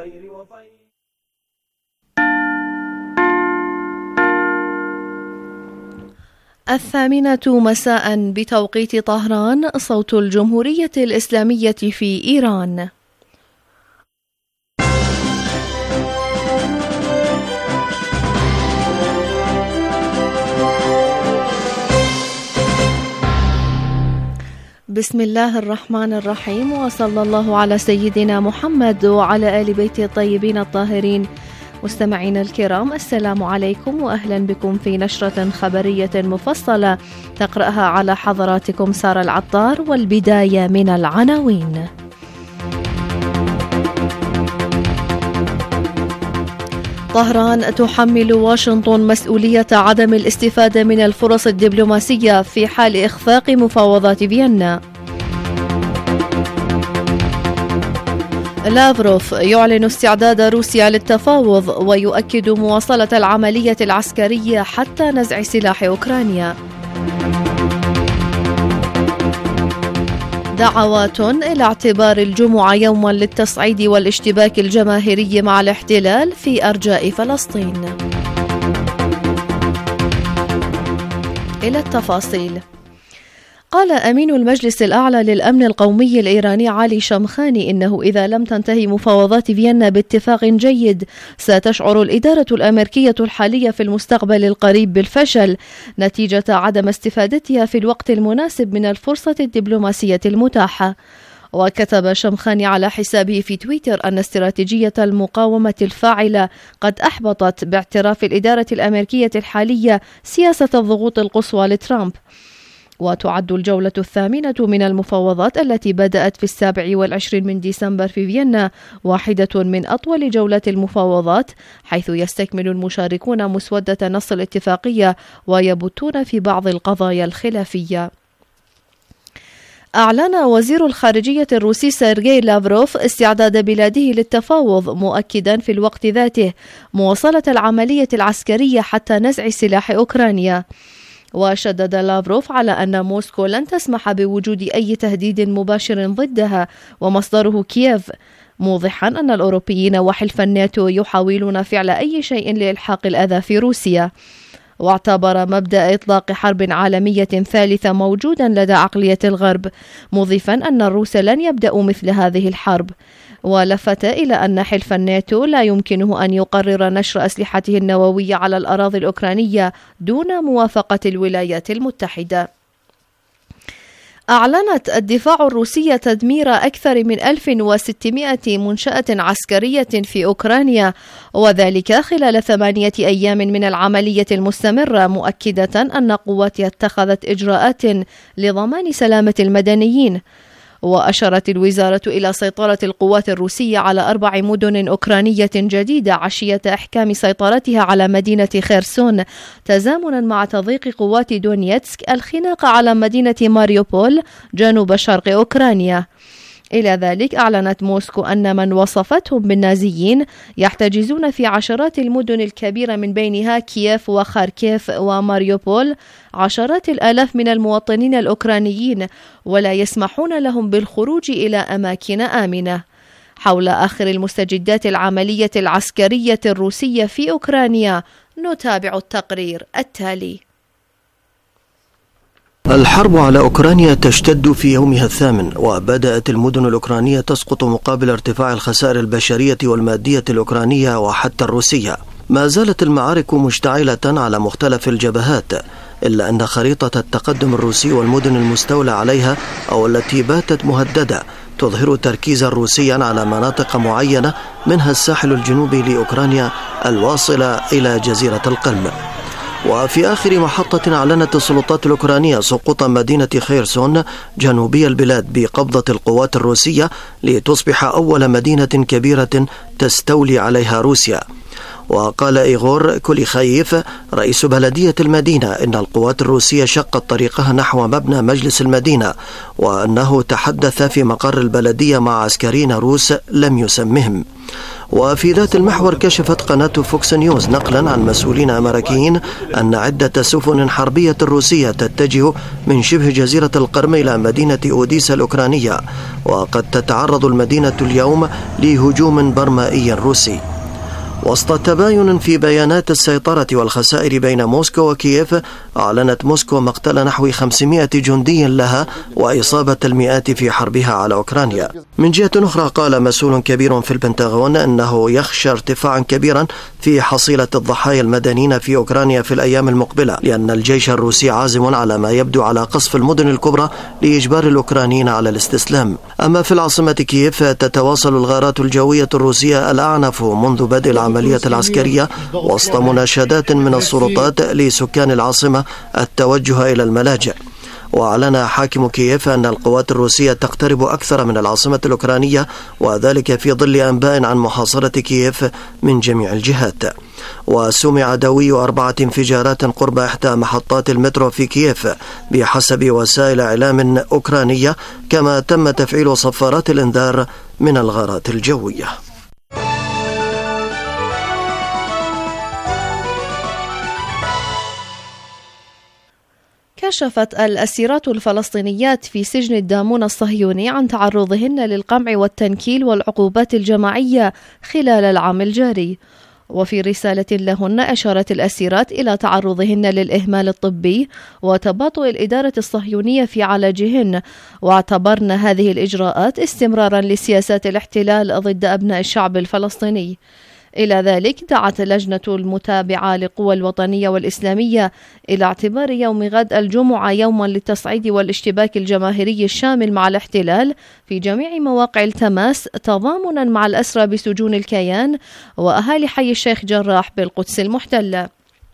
الخير وفيض. الثامنة مساء بتوقيت طهران، صوت الجمهورية الإسلامية في إيران. بسم الله الرحمن الرحيم، وصلى الله على سيدنا محمد وعلى آل بيته الطيبين الطاهرين. مستمعينا الكرام، السلام عليكم وأهلا بكم في نشرة خبرية مفصلة تقرأها على حضراتكم سارة العطار، والبداية من العناوين. طهران تحمل واشنطن مسؤولية عدم الاستفادة من الفرص الدبلوماسية في حال إخفاق مفاوضات فيينا. لافروف يعلن استعداد روسيا للتفاوض ويؤكد مواصلة العملية العسكرية حتى نزع سلاح أوكرانيا. دعوات إلى اعتبار الجمعة يوما للتصعيد والاشتباك الجماهيري مع الاحتلال في أرجاء فلسطين. إلى التفاصيل. قال أمين المجلس الأعلى للأمن القومي الإيراني علي شمخاني إنه إذا لم تنتهي مفاوضات فيينا باتفاق جيد ستشعر الإدارة الأمريكية الحالية في المستقبل القريب بالفشل نتيجة عدم استفادتها في الوقت المناسب من الفرصة الدبلوماسية المتاحة. وكتب شمخاني على حسابه في تويتر أن استراتيجية المقاومة الفاعلة قد أحبطت باعتراف الإدارة الأمريكية الحالية سياسة الضغوط القصوى لترامب. وتعد الجولة الثامنة من المفاوضات التي بدأت في 27 من ديسمبر في فيينا واحدة من أطول جولات المفاوضات، حيث يستكمل المشاركون مسودة نص الاتفاقية ويبتون في بعض القضايا الخلافية. أعلن وزير الخارجية الروسي سيرجي لافروف استعداد بلاده للتفاوض، مؤكدا في الوقت ذاته مواصلة العملية العسكرية حتى نزع سلاح أوكرانيا. وشدد لافروف على أن موسكو لن تسمح بوجود أي تهديد مباشر ضدها ومصدره كييف، موضحا أن الأوروبيين وحلف الناتو يحاولون فعل أي شيء لإلحاق الأذى في روسيا. واعتبر مبدأ إطلاق حرب عالمية ثالثة موجودا لدى عقلية الغرب، مضيفا أن الروس لن يبدأوا مثل هذه الحرب. ولفت إلى أن حلف الناتو لا يمكنه أن يقرر نشر أسلحته النووية على الأراضي الأوكرانية دون موافقة الولايات المتحدة. أعلنت الدفاع الروسية تدمير أكثر من 1600 منشأة عسكرية في أوكرانيا، وذلك خلال 8 أيام من العملية المستمرة، مؤكدة أن قواتها اتخذت إجراءات لضمان سلامة المدنيين. وأشارت الوزارة إلى سيطرة القوات الروسية على 4 مدن أوكرانية جديدة عشية إحكام سيطرتها على مدينة خيرسون، تزامنا مع تضييق قوات دونيتسك الخناق على مدينة ماريوبول جنوب شرق أوكرانيا. إلى ذلك أعلنت موسكو أن من وصفتهم بالنازيين يحتجزون في عشرات المدن الكبيرة من بينها كييف وخاركيف وماريوبول عشرات الآلاف من المواطنين الأوكرانيين، ولا يسمحون لهم بالخروج إلى أماكن آمنة. حول آخر المستجدات العملية العسكرية الروسية في أوكرانيا نتابع التقرير التالي. الحرب على أوكرانيا تشتد في يومها الثامن، وبدأت المدن الأوكرانية تسقط مقابل ارتفاع الخسائر البشرية والمادية الأوكرانية وحتى الروسية. ما زالت المعارك مشتعلة على مختلف الجبهات، إلا أن خريطة التقدم الروسي والمدن المستولى عليها أو التي باتت مهددة تظهر تركيزا روسيا على مناطق معينة، منها الساحل الجنوبي لأوكرانيا الواصلة إلى جزيرة القرم. وفي آخر محطة أعلنت السلطات الأوكرانية سقوط مدينة خيرسون جنوبي البلاد بقبضة القوات الروسية لتصبح أول مدينة كبيرة تستولي عليها روسيا. وقال إيغور كوليخايف رئيس بلدية المدينة إن القوات الروسية شقت طريقها نحو مبنى مجلس المدينة، وأنه تحدث في مقر البلدية مع عسكريين روس لم يسمهم. وفي ذات المحور كشفت قناة فوكس نيوز نقلا عن مسؤولين أمريكيين أن عدة سفن حربية روسية تتجه من شبه جزيرة القرم إلى مدينة أوديسا الأوكرانية، وقد تتعرض المدينة اليوم لهجوم برمائي روسي. وسط تباين في بيانات السيطرة والخسائر بين موسكو وكييف، أعلنت موسكو مقتل نحو 500 جندي لها وإصابة المئات في حربها على أوكرانيا. من جهة أخرى، قال مسؤول كبير في البنتاغون أنه يخشى ارتفاعا كبيرا في حصيلة الضحايا المدنيين في أوكرانيا في الأيام المقبلة، لأن الجيش الروسي عازم على ما يبدو على قصف المدن الكبرى لإجبار الأوكرانيين على الاستسلام. أما في العاصمة كييف، تتواصل الغارات الجوية الروسية الأعنف منذ بدء العملية العسكرية وسط مناشدات من السلطات لسكان العاصمة التوجه إلى الملاجئ. وأعلن حاكم كييف أن القوات الروسية تقترب أكثر من العاصمة الأوكرانية، وذلك في ظل أنباء عن محاصرة كييف من جميع الجهات. وسمع دوي 4 انفجارات قرب إحدى محطات المترو في كييف بحسب وسائل إعلام أوكرانية، كما تم تفعيل صفارات الإنذار من الغارات الجوية. كشفت الأسيرات الفلسطينيات في سجن الدامون الصهيوني عن تعرضهن للقمع والتنكيل والعقوبات الجماعية خلال العام الجاري. وفي رسالة لهن أشارت الأسيرات إلى تعرضهن للإهمال الطبي وتباطؤ الإدارة الصهيونية في علاجهن، واعتبرن هذه الإجراءات استمرارا لسياسات الاحتلال ضد أبناء الشعب الفلسطيني. إلى ذلك دعت اللجنة المتابعة للقوى الوطنية والإسلامية إلى اعتبار يوم غد الجمعة يوما للتصعيد والاشتباك الجماهيري الشامل مع الاحتلال في جميع مواقع التماس، تضامنا مع الأسرى بسجون الكيان وأهالي حي الشيخ جراح بالقدس المحتلة.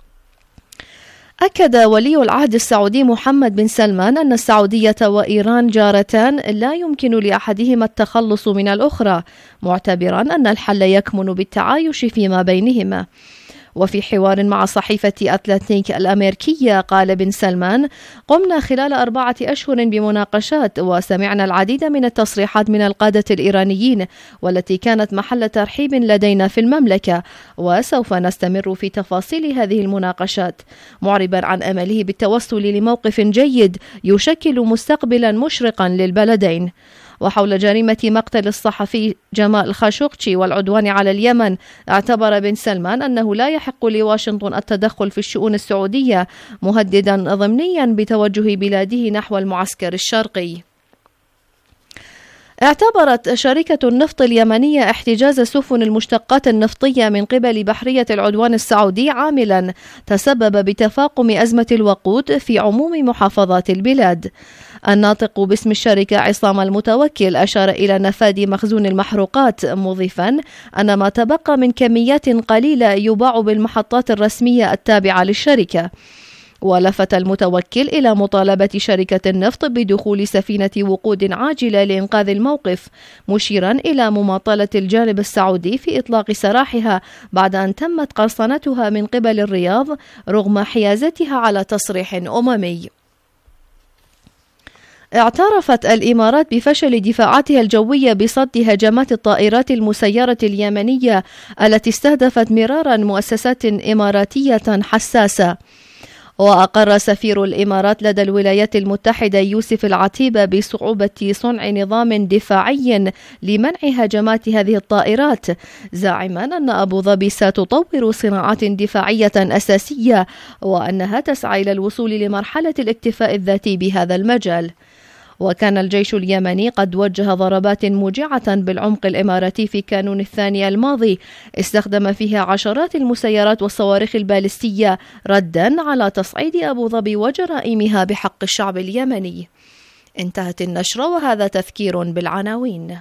أكد ولي العهد السعودي محمد بن سلمان أن السعودية وإيران جارتان لا يمكن لأحدهما التخلص من الأخرى، معتبرا أن الحل يكمن بالتعايش فيما بينهما. وفي حوار مع صحيفة أتلانتيك الأمريكية، قال بن سلمان: قمنا خلال 4 أشهر بمناقشات، وسمعنا العديد من التصريحات من القادة الإيرانيين والتي كانت محل ترحيب لدينا في المملكة، وسوف نستمر في تفاصيل هذه المناقشات، معربا عن أمله بالتوصل لموقف جيد يشكل مستقبلا مشرقا للبلدين. وحول جريمة مقتل الصحفي جمال خاشقجي والعدوان على اليمن، اعتبر بن سلمان أنه لا يحق لواشنطن التدخل في الشؤون السعودية، مهددا ضمنيا بتوجه بلاده نحو المعسكر الشرقي. اعتبرت شركة النفط اليمنية احتجاز سفن المشتقات النفطية من قبل بحرية العدوان السعودي عاملا تسبب بتفاقم أزمة الوقود في عموم محافظات البلاد. الناطق باسم الشركة عصام المتوكل أشار إلى نفاذ مخزون المحروقات، مضيفا أن ما تبقى من كميات قليلة يباع بالمحطات الرسمية التابعة للشركة. ولفت المتوكل إلى مطالبة شركة النفط بدخول سفينة وقود عاجلة لإنقاذ الموقف، مشيرا إلى مماطلة الجانب السعودي في إطلاق سراحها بعد أن تمت قرصنتها من قبل الرياض رغم حيازتها على تصريح أممي. اعترفت الإمارات بفشل دفاعاتها الجوية بصد هجمات الطائرات المسيرة اليمنية التي استهدفت مرارا مؤسسات إماراتية حساسة. وأقر سفير الإمارات لدى الولايات المتحدة يوسف العتيبة بصعوبة صنع نظام دفاعي لمنع هجمات هذه الطائرات، زاعما أن أبو ظبي ستطور صناعات دفاعية أساسية وأنها تسعى إلى الوصول لمرحلة الاكتفاء الذاتي بهذا المجال. وكان الجيش اليمني قد وجه ضربات موجعة بالعمق الإماراتي في كانون الثاني الماضي، استخدم فيها عشرات المسيرات والصواريخ البالستية ردا على تصعيد أبو ظبي وجرائمها بحق الشعب اليمني. انتهت النشرة، وهذا تذكير بالعناوين.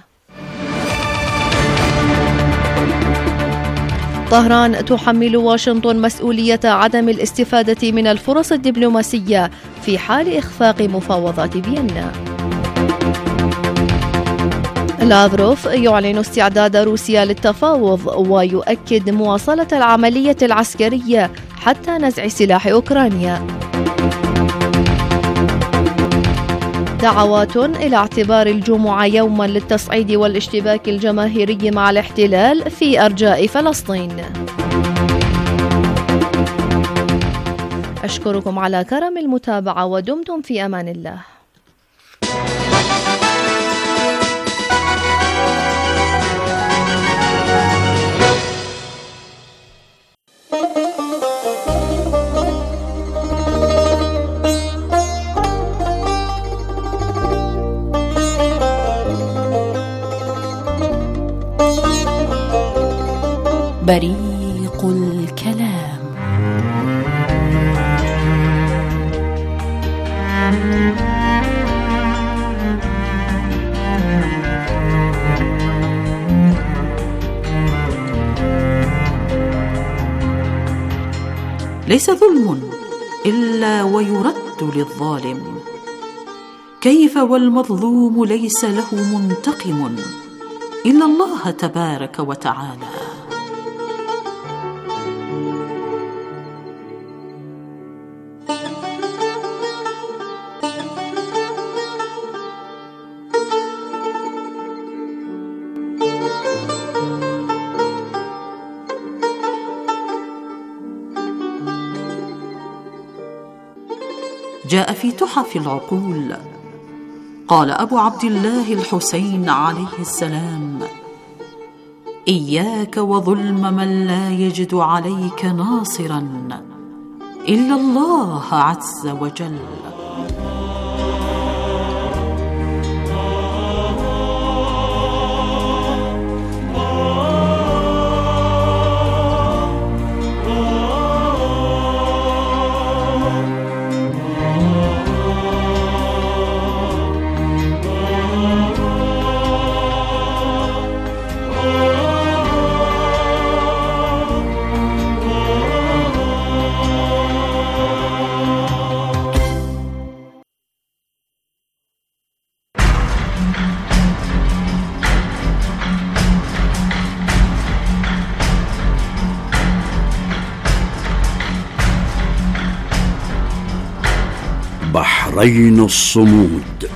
طهران تحمل واشنطن مسؤولية عدم الاستفادة من الفرص الدبلوماسية في حال إخفاق مفاوضات فيينا. لافروف يعلن استعداد روسيا للتفاوض ويؤكد مواصلة العملية العسكرية حتى نزع سلاح أوكرانيا. دعوات إلى اعتبار الجمعة يوما للتصعيد والاشتباك الجماهيري مع الاحتلال في أرجاء فلسطين. أشكركم على كرم المتابعة ودمتم في أمان الله. بريق الكلام. ليس ظلم إلا ويرد للظالم، كيف والمظلوم ليس له منتقم إلا الله تبارك وتعالى. جاء في تحف العقول، قال أبو عبد الله الحسين عليه السلام: إياك وظلم من لا يجد عليك ناصرا إلا الله عز وجل. بحرين الصمود.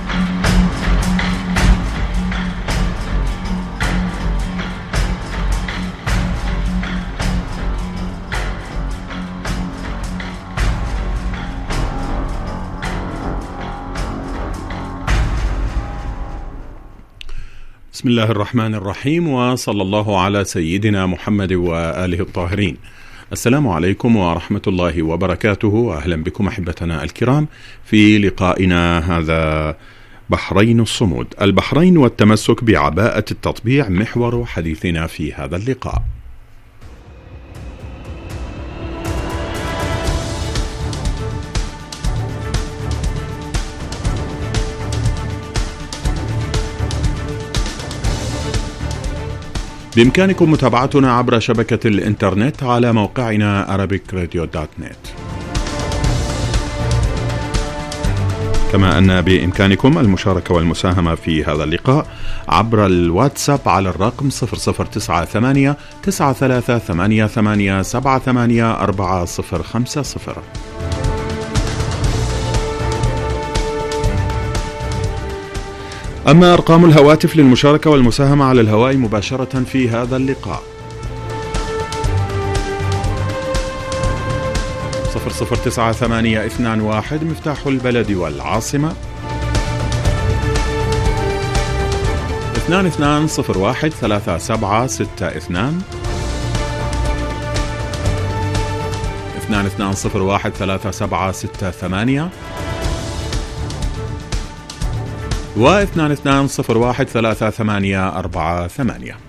بسم الله الرحمن الرحيم، وصلى الله على سيدنا محمد وآله الطاهرين. السلام عليكم ورحمة الله وبركاته، أهلا بكم أحبتنا الكرام في لقائنا هذا بحرين الصمود. البحرين والتمسك بعباءة التطبيع محور حديثنا في هذا اللقاء. بإمكانكم متابعتنا عبر شبكة الإنترنت على موقعنا arabicradio.net، كما أن بإمكانكم المشاركة والمساهمة في هذا اللقاء عبر الواتساب على الرقم 0098 9388 784050. أما أرقام الهواتف للمشاركة والمساهمة على الهواء مباشرة في هذا اللقاء: 009821 مفتاح البلد والعاصمة، 2201 3762 2201 3768 و 2201 3848.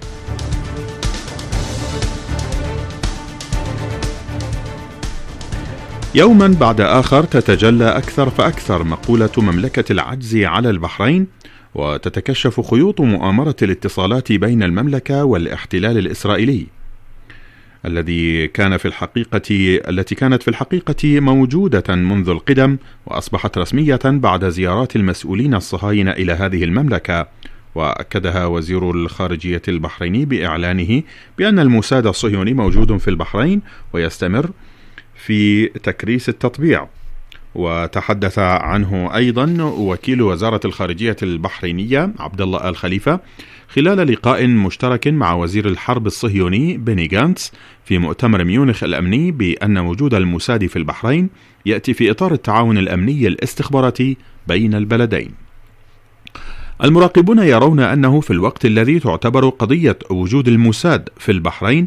يوما بعد آخر تتجلى أكثر فأكثر مقولة مملكة العجز على البحرين، وتتكشف خيوط مؤامرة الاتصالات بين المملكة والاحتلال الإسرائيلي التي كانت في الحقيقة موجودة منذ القدم، وأصبحت رسمية بعد زيارات المسؤولين الصهاينة إلى هذه المملكة. وأكدها وزير الخارجية البحريني بإعلانه بأن الموساد الصهيوني موجود في البحرين ويستمر في تكريس التطبيع. وتحدث عنه أيضا وكيل وزارة الخارجية البحرينية عبد الله آل خليفة خلال لقاء مشترك مع وزير الحرب الصهيوني بني غانتس في مؤتمر ميونخ الأمني بأن وجود الموساد في البحرين يأتي في إطار التعاون الأمني الاستخباراتي بين البلدين. المراقبون يرون أنه في الوقت الذي تعتبر قضية وجود الموساد في البحرين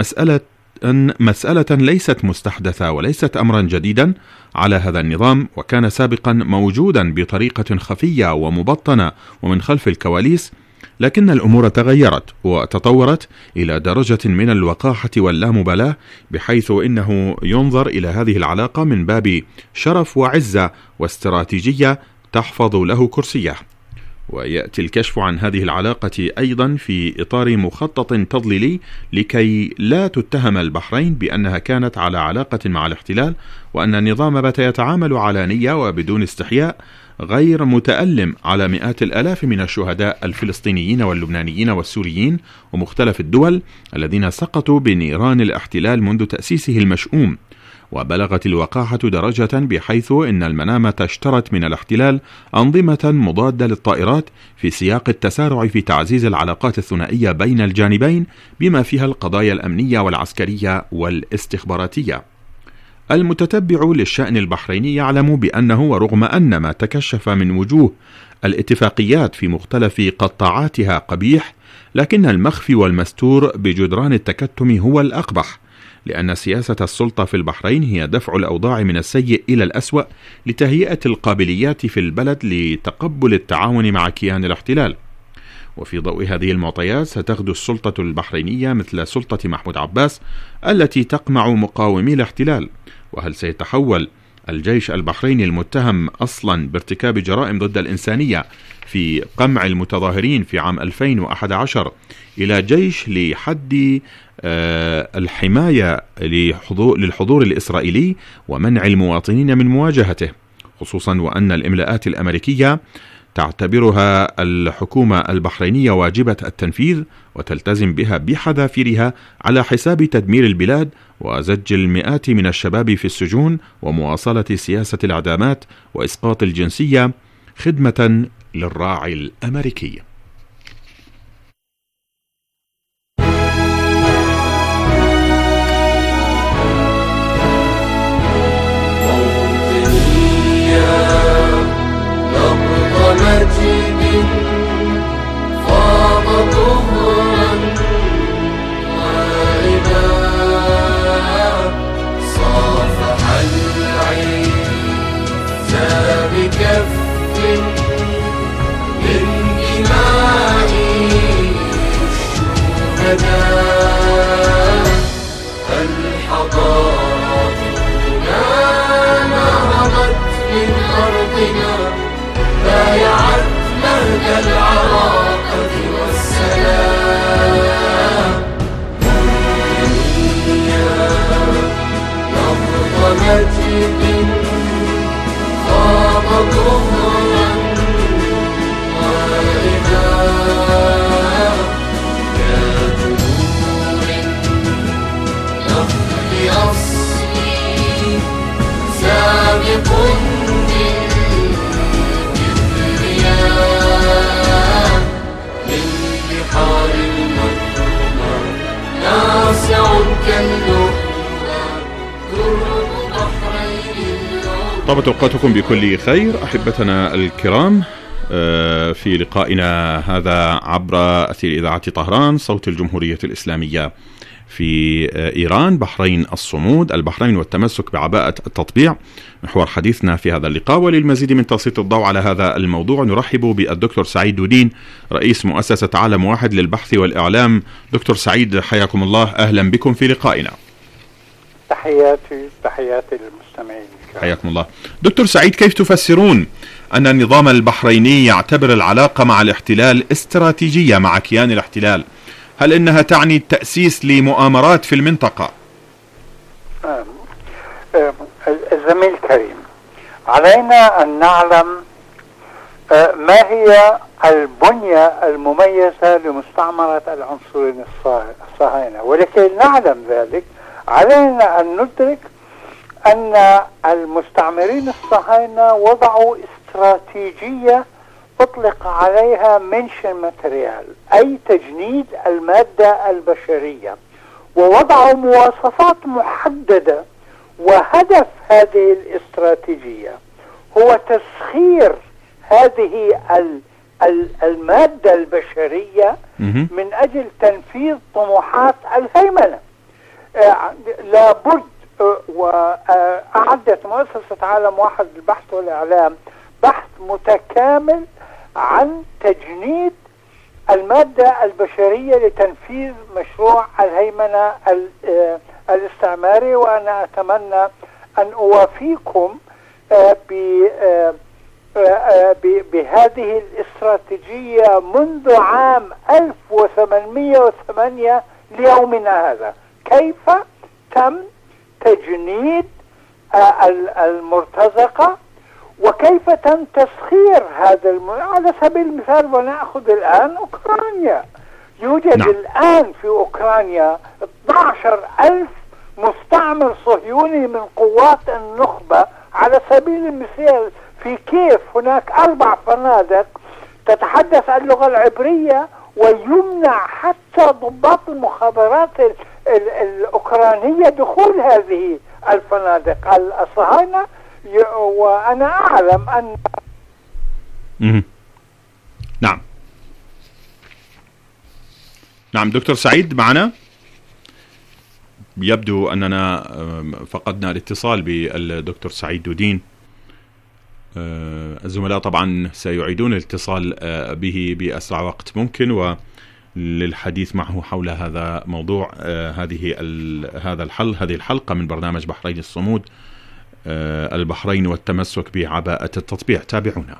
مسألة ليست مستحدثة وليست أمرا جديدا على هذا النظام، وكان سابقا موجودا بطريقة خفية ومبطنة ومن خلف الكواليس، لكن الأمور تغيرت وتطورت إلى درجة من الوقاحة واللامبالاة، بحيث إنه ينظر إلى هذه العلاقة من باب شرف وعزة واستراتيجية تحفظ له كرسيه. ويأتي الكشف عن هذه العلاقة أيضا في إطار مخطط تضليلي لكي لا تتهم البحرين بأنها كانت على علاقة مع الاحتلال، وأن النظام بات يتعامل علانية وبدون استحياء غير متألم على مئات الآلاف من الشهداء الفلسطينيين واللبنانيين والسوريين ومختلف الدول الذين سقطوا بنيران الاحتلال منذ تأسيسه المشؤوم. وبلغت الوقاحة درجة بحيث إن المنامة اشترت من الاحتلال أنظمة مضادة للطائرات في سياق التسارع في تعزيز العلاقات الثنائية بين الجانبين، بما فيها القضايا الأمنية والعسكرية والاستخباراتية. المتتبع للشأن البحريني يعلم بأنه ورغم أن ما تكشف من وجوه الاتفاقيات في مختلف قطاعاتها قبيح، لكن المخفي والمستور بجدران التكتم هو الأقبح، لأن سياسة السلطة في البحرين هي دفع الأوضاع من السيء إلى الأسوأ لتهيئة القابليات في البلد لتقبل التعاون مع كيان الاحتلال. وفي ضوء هذه المعطيات ستغدو السلطة البحرينية مثل سلطة محمود عباس التي تقمع مقاومي الاحتلال. وهل سيتحول الجيش البحريني المتهم أصلا بارتكاب جرائم ضد الإنسانية في قمع المتظاهرين في عام 2011 إلى جيش لحد الحماية للحضور الإسرائيلي ومنع المواطنين من مواجهته، خصوصا وأن الإملاءات الأمريكية تعتبرها الحكومة البحرينية واجبة التنفيذ وتلتزم بها بحذافيرها على حساب تدمير البلاد وزج المئات من الشباب في السجون ومواصلة سياسة الإعدامات وإسقاط الجنسية خدمة للراعي الأمريكي. طابت أوقاتكم بكل خير أحبتنا الكرام، في لقائنا هذا عبر أثير إذاعة طهران صوت الجمهورية الإسلامية في إيران، بحرين الصمود، البحرين والتمسك بعباءة التطبيع، محور حديثنا في هذا اللقاء. وللمزيد من تسليط الضوء على هذا الموضوع نرحب بالدكتور سعيد دودين رئيس مؤسسة عالم واحد للبحث والإعلام. دكتور سعيد حياكم الله، أهلا بكم في لقائنا. تحياتي للمستمعين. حياكم الله. دكتور سعيد، كيف تفسرون أن النظام البحريني يعتبر العلاقة مع الاحتلال استراتيجية مع كيان الاحتلال؟ هل إنها تعني التأسيس لمؤامرات في المنطقة؟ الزميل الكريم، علينا أن نعلم ما هي البنية المميزة لمستعمرة العنصرين الصهاينة، ولكي نعلم ذلك علينا أن ندرك أن المستعمرين الصهاينة وضعوا استراتيجية أطلق عليها منشن ماتريال، أي تجنيد المادة البشرية، ووضعوا مواصفات محددة. وهدف هذه الاستراتيجية هو تسخير هذه المادة البشرية من أجل تنفيذ طموحات الهيمنة. لابد، وأعدت مؤسسة عالم واحد للبحث والإعلام بحث متكامل عن تجنيد المادة البشرية لتنفيذ مشروع الهيمنة الاستعماري. وأنا أتمنى أن أوافيكم بهذه الاستراتيجية منذ عام 1808 ليومنا هذا، كيف تم تجنيد المرتزقة وكيف تم تسخير هذا على سبيل المثال. ونأخذ الآن أوكرانيا، يوجد الآن في أوكرانيا 12,000 مستعمر صهيوني من قوات النخبة. على سبيل المثال في كيف هناك 4 فنادق تتحدث اللغة العبرية، ويمنع حتى ضباط المخابرات الأوكرانية دخول هذه الفنادق. الصهاينة، وأنا أعلم أن نعم دكتور سعيد معنا. يبدو أننا فقدنا الاتصال بالدكتور سعيد دودين. الزملاء طبعا سيعيدون الاتصال به بأسرع وقت ممكن، وللحديث معه حول هذا موضوع هذه الحلقة من برنامج بحرين الصمود، البحرين والتمسك بعباءة التطبيع. تابعونا.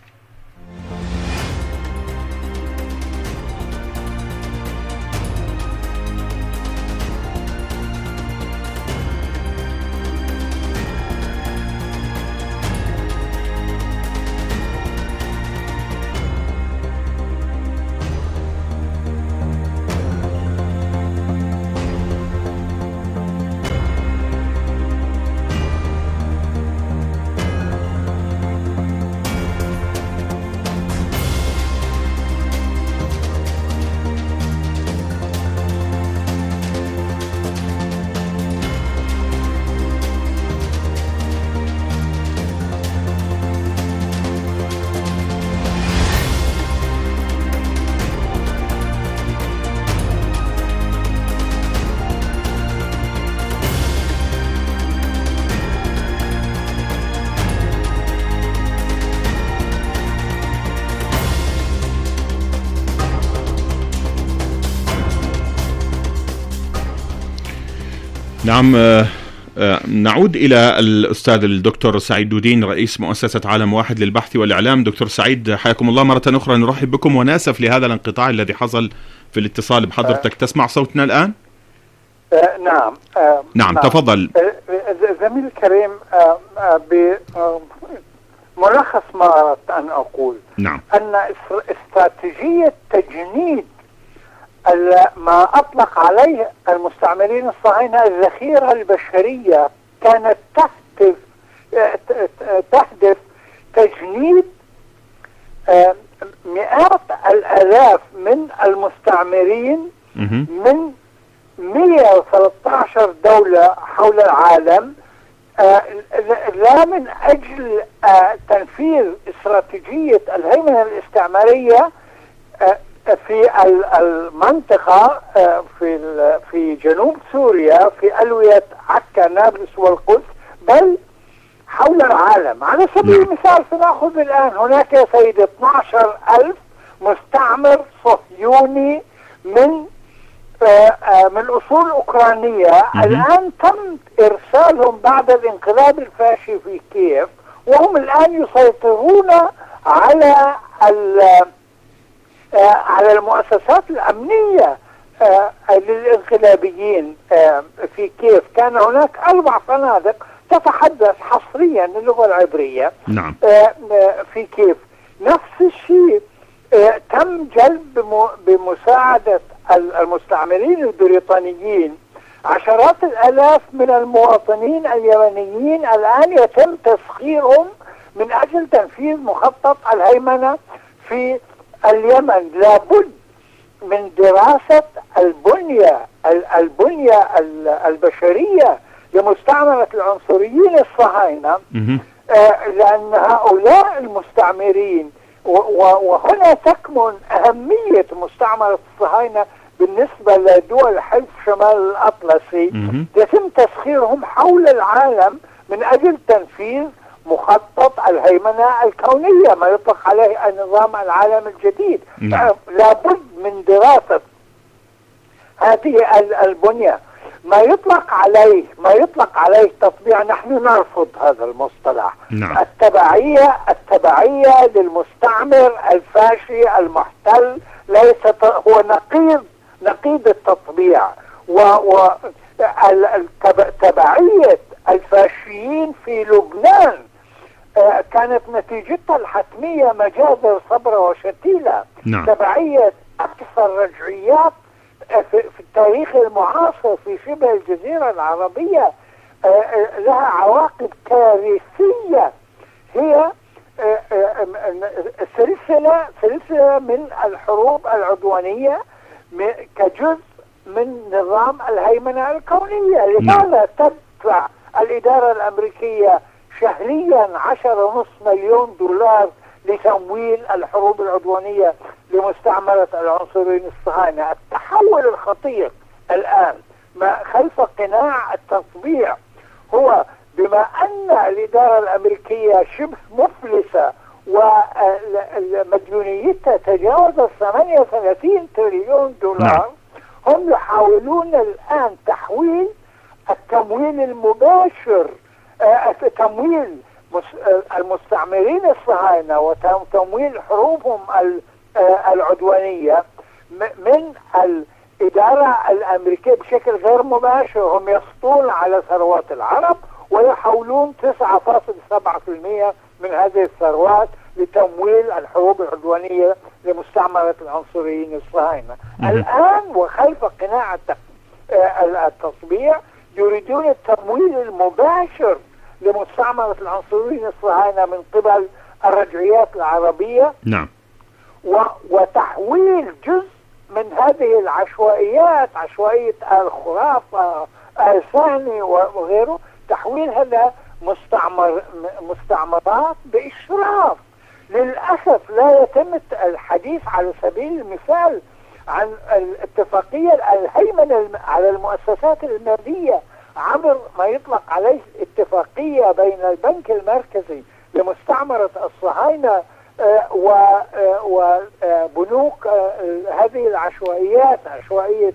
نعم، نعود إلى الأستاذ الدكتور سعيد دودين، رئيس مؤسسة عالم واحد للبحث والإعلام. دكتور سعيد، حياكم الله مرة أخرى. نرحب بكم وناسف لهذا الانقطاع الذي حصل في الاتصال بحضرتك. تسمع صوتنا الآن؟ نعم تفضل. زميل الكريم، بملخص ما أردت أن أقول أن استراتيجية تجنيد ما أطلق عليه المستعمرين الصهاينة الذخيرة البشرية كانت تهدف تجنيد مئات الآلاف من المستعمرين من 113 دولة حول العالم، لا من أجل تنفيذ استراتيجية الهيمنة الاستعمارية في المنطقة في جنوب سوريا، في ألوية عكا نابلس والقدس، بل حول العالم. على سبيل المثال سنأخذ الآن هناك يا سيدي 12,000 مستعمر صهيوني من أصول أوكرانية. الآن تم إرسالهم بعد الانقلاب الفاشي في كييف، وهم الآن يسيطرون على المؤسسات الأمنية للانقلابيين في كييف. كان هناك 4 فنادق تتحدث حصريا اللغة العبرية في كييف. نفس الشيء تم جلب بمساعدة المستعمرين البريطانيين عشرات الآلاف من المواطنين اليمنيين الآن يتم تسخيرهم من أجل تنفيذ مخطط الهيمنة في اليمن. لابد من دراسة البنية البشرية لمستعمرة العنصريين الصهاينة، لأن هؤلاء المستعمرين، وهنا تكمن أهمية مستعمرة الصهاينة بالنسبة لدول حلف شمال الأطلسي، يتم تسخيرهم حول العالم من أجل تنفيذ مخطط الهيمنة الكونية، ما يطلق عليه النظام العالم الجديد. لابد من دراسة هذه البنية. ما يطلق عليه تطبيع، نحن نرفض هذا المصطلح. التبعية للمستعمر الفاشي المحتل ليست هو نقيض التطبيع، وتبعية الفاشيين في لبنان كانت نتيجتها الحتمية مجازر صبرة وشتيلة. تبعية أكثر رجعيات في التاريخ المعاصر في شبه الجزيرة العربية لها عواقب كارثية. هي سلسلة من الحروب العدوانية كجزء من نظام الهيمنة الكونية. لماذا تدفع الإدارة الأمريكية شهريا 10.5 مليون دولار لتمويل الحروب العدوانية لمستعمرة العنصريين الصهاينة؟ التحول الخطير الآن ما خلف قناع التطبيع هو بما أن الإدارة الأمريكية شبه مفلسة ومديونيتها تجاوزت 38 تريليون دولار، هم يحاولون الآن تحويل التمويل المباشر، تمويل المستعمرين الصهاينة وتمويل حروبهم العدوانية من الإدارة الأمريكية بشكل غير مباشر. هم يسطون على ثروات العرب ويحولون 9.7% من هذه الثروات لتمويل الحروب العدوانية لمستعمرة العنصريين الصهاينة. الآن وخلف قناع التطبيع يريدون التمويل المباشر لمستعمرة العنصريين الصهاينة من قبل الرجعيات العربية. وتحويل جزء من هذه العشوائيات، عشوائية الخرافة، الثاني وغيره، تحويلها مستعمرات بإشراف. للأسف لا يتم الحديث على سبيل المثال عن الاتفاقية الهيمنة على المؤسسات المالية عبر ما يطلق عليه اتفاقية بين البنك المركزي لمستعمرة الصهاينة وبنوك هذه العشوائيات، عشوائية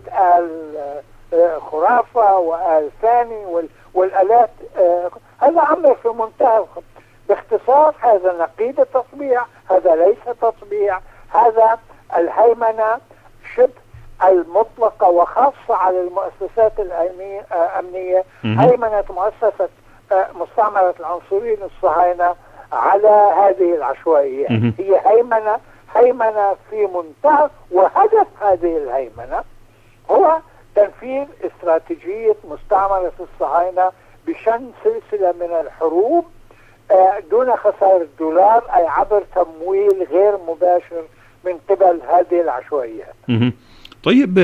الخرافة والثاني والآلات. هذا أمر في منتهى باختصار. هذا نقيض التطبيع، هذا ليس تطبيع، هذا الهيمنة شبه المطلقة وخاصة على المؤسسات الأمنية. هيمنة مؤسسة مستعمرة العنصريين الصهاينة على هذه العشوائية هي هيمنة في منتهى، وهدف هذه الهيمنة هو تنفيذ استراتيجية مستعمرة الصهاينة بشن سلسلة من الحروب دون خسارة دولار، أي عبر تمويل غير مباشر من قبل هذه العشوائيات. طيب،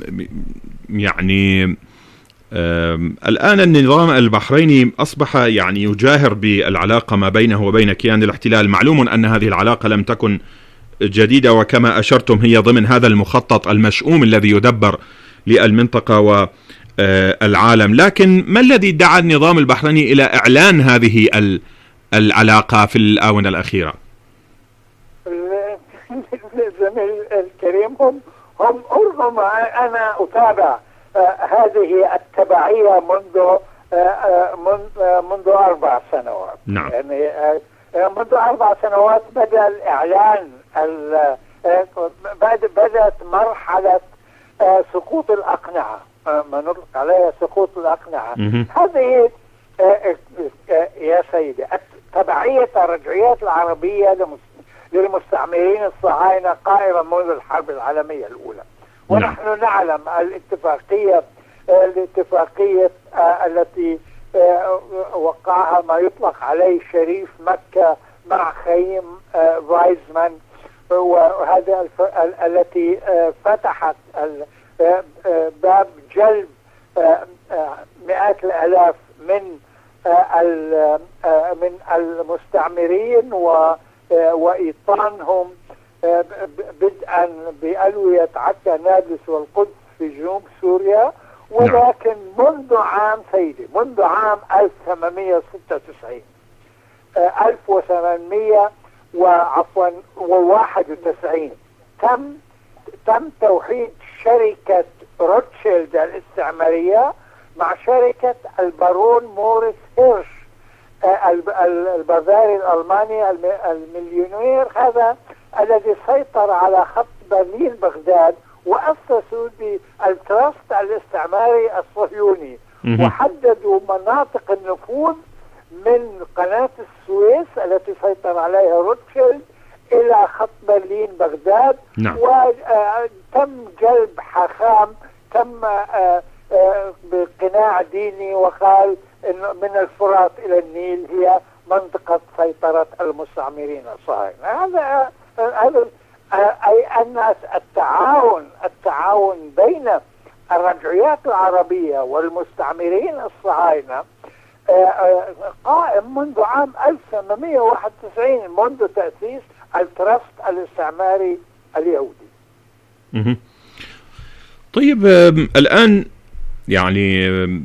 يعني الآن النظام البحريني أصبح يعني يجاهر بالعلاقة ما بينه وبين كيان الاحتلال. معلوم أن هذه العلاقة لم تكن جديدة، وكما أشرتم هي ضمن هذا المخطط المشؤوم الذي يدبر للمنطقة والعالم. لكن ما الذي دعا النظام البحريني إلى إعلان هذه العلاقة في الآونة الأخيرة؟ الزميل الكريم، هم ربما أنا أتابع هذه التبعية منذ 4 سنوات. يعني منذ 4 سنوات بدأ الإعلان، بدأت مرحلة سقوط الأقنعة، ما نطلق عليها سقوط الأقنعة. هذه يا سيدي تبعية الرجعيات العربية للمستعمرين الصهاينة قائمة منذ الحرب العالمية الأولى. ونحن نعلم الاتفاقية الاتفاقية التي وقعها ما يطلق عليه شريف مكة مع خيم فايزمان، وهذا التي فتحت باب جلب مئات الآلاف من المستعمرين وإيطانهم بدءا بألوية عكا نابلس والقدس في جنوب سوريا. ولكن منذ عام 1891 تم توحيد شركة روتشيلد الاستعمارية مع شركة البارون موريس هيرش البافاري الألماني المليونير، هذا الذي سيطر على خط برلين بغداد وأسسوا بالتراست الاستعماري الصهيوني، وحددوا مناطق النفوذ من قناة السويس التي سيطر عليها روتشيلد إلى خط برلين بغداد. وتم جلب حاخام، تم بقناع ديني، وقال إنه من الفرات إلى النيل هي منطقة سيطرة المستعمرين الصهاينة. هذا أي أن التعاون بين الرجعيات العربية والمستعمرين الصهاينة قائم منذ عام 1891، منذ تأسيس التراست الاستعماري اليهودي. طيب الآن يعني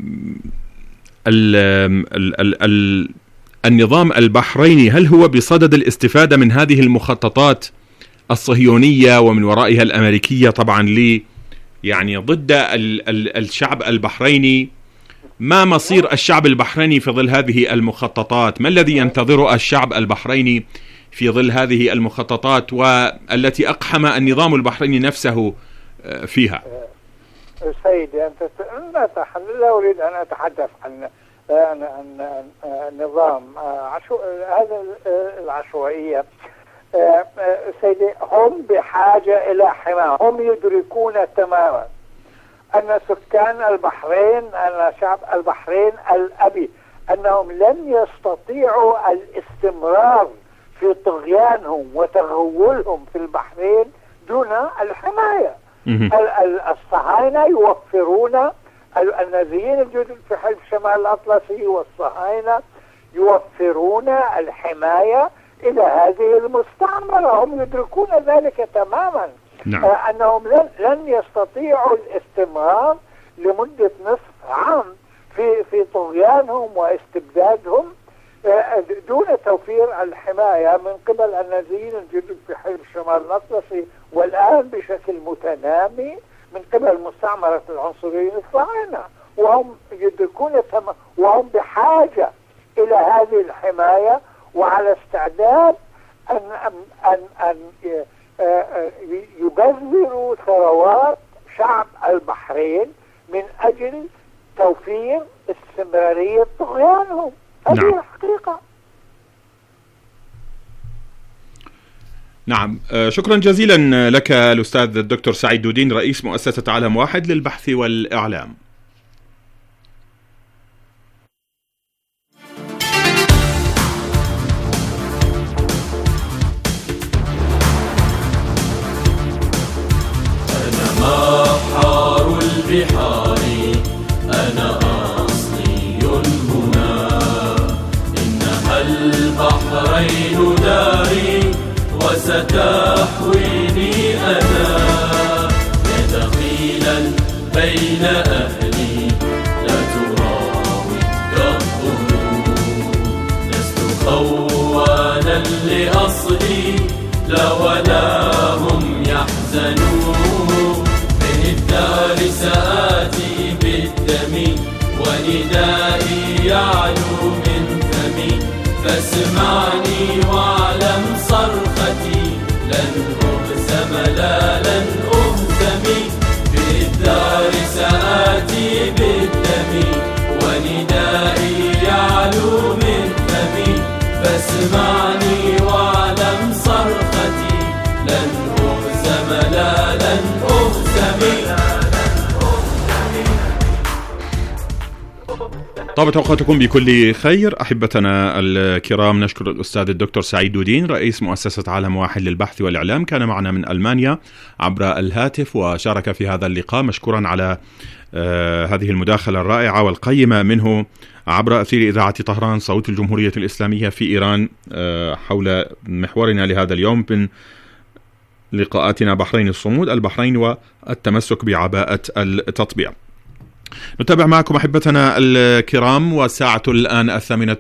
النظام البحريني هل هو بصدد الاستفادة من هذه المخططات الصهيونية ومن ورائها الأمريكية طبعا يعني ضد الشعب البحريني؟ ما مصير الشعب البحريني في ظل هذه المخططات؟ ما الذي ينتظره الشعب البحريني في ظل هذه المخططات والتي أقحم النظام البحريني نفسه فيها؟ سيدي، أنت لا أريد أن أتحدث عن نظام هذا العشوائية. سيدي، هم بحاجة إلى حماية. هم يدركون تماما أن سكان البحرين، أن شعب البحرين الأبي، أنهم لن يستطيعوا الاستمرار في طغيانهم وتغولهم في البحرين دون الحماية. الصهاينة يوفرون، النازيين الجدد في حلف شمال الأطلسي والصهاينة يوفرون الحماية إلى هذه المستعمرة. هم يدركون ذلك تماما. أنهم لن يستطيعوا الاستمرار لمدة نصف عام في طغيانهم واستبدادهم دون توفير الحماية من قبل النازيين الجدد في حلف شمال الأطلسي، والآن بشكل متنامي من قبل مستعمرة العنصريين الصهاينة. وهم يدركون وهم بحاجة إلى هذه الحماية، وعلى استعداد أن يبذروا ثروات شعب البحرين من أجل توفير استمرارية طغيانهم. هذه الحقيقة. نعم، شكرا جزيلا لك الأستاذ الدكتور سعيد دودين، رئيس مؤسسة عالم واحد للبحث والإعلام. أنا بحار البحار، أنا أصلي هنا، إنها البحرين داري وستحويني أنا، يا دخيلا بين أهلي لا تراوي الظهور، لست خوانا لأصلي لا ولا هم يحزنون، من الدار سآتي بالدم وندائي يعلو من فمي، فاسمعني واعلم صرختي لن أهزم لا لن أهزم، بالدار سآتي بالدم وندائي يعلو من فمي، فاسمعني واعلم صرختي لن أهزم لا لن أهزم. طابت أوقاتكم بكل خير أحبتنا الكرام. نشكر الأستاذ الدكتور سعيد دودين رئيس مؤسسة عالم واحد للبحث والإعلام، كان معنا من ألمانيا عبر الهاتف وشارك في هذا اللقاء. مشكورا على هذه المداخلة الرائعة والقيمة منه عبر أثير إذاعة طهران صوت الجمهورية الإسلامية في إيران حول محورنا لهذا اليوم من لقاءاتنا بحرين الصمود، البحرين والتمسك بعباءة التطبيع. نتابع معكم أحبتنا الكرام، والساعة الآن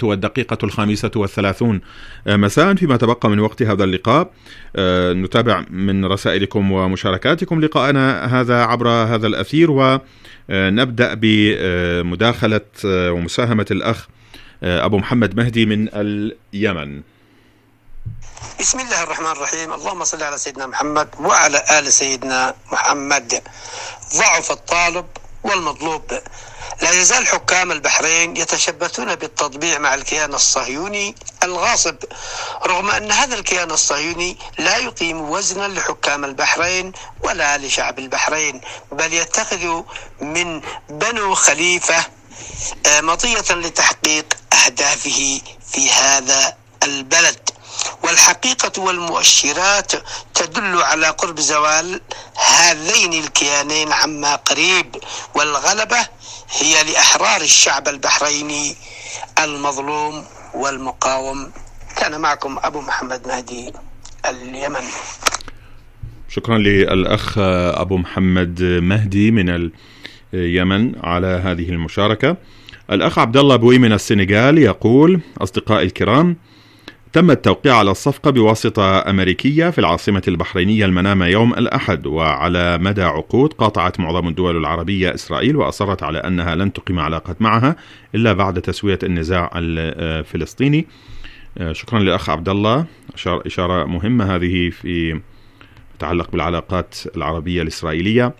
8:35 مساء فيما تبقى من وقت هذا اللقاء. نتابع من رسائلكم ومشاركاتكم لقاءنا هذا عبر هذا الأثير، ونبدأ بمداخلة ومساهمة الأخ أبو محمد مهدي من اليمن. بسم الله الرحمن الرحيم. اللهم صل على سيدنا محمد وعلى آل سيدنا محمد. ضعف الطالب والمطلوب. لا يزال حكام البحرين يتشبثون بالتطبيع مع الكيان الصهيوني الغاصب، رغم أن هذا الكيان الصهيوني لا يقيم وزنا لحكام البحرين ولا لشعب البحرين، بل يتخذ من بنو خليفة مطية لتحقيق أهدافه في هذا البلد. والحقيقة والمؤشرات تدل على قرب زوال هذين الكيانين عما قريب، والغلبة هي لأحرار الشعب البحريني المظلوم والمقاوم. كان معكم أبو محمد مهدي اليمن. شكرا للأخ أبو محمد مهدي من اليمن على هذه المشاركة. الأخ عبد الله بوي من السنغال يقول: أصدقائي الكرام، تم التوقيع على الصفقة بواسطة أمريكية في العاصمة البحرينية المنامة يوم الأحد، وعلى مدى عقود قاطعت معظم الدول العربية إسرائيل وأصرت على أنها لن تقيم علاقات معها إلا بعد تسوية النزاع الفلسطيني. شكرا للأخ عبد الله، إشارة مهمة هذه في تتعلق بالعلاقات العربية الإسرائيلية.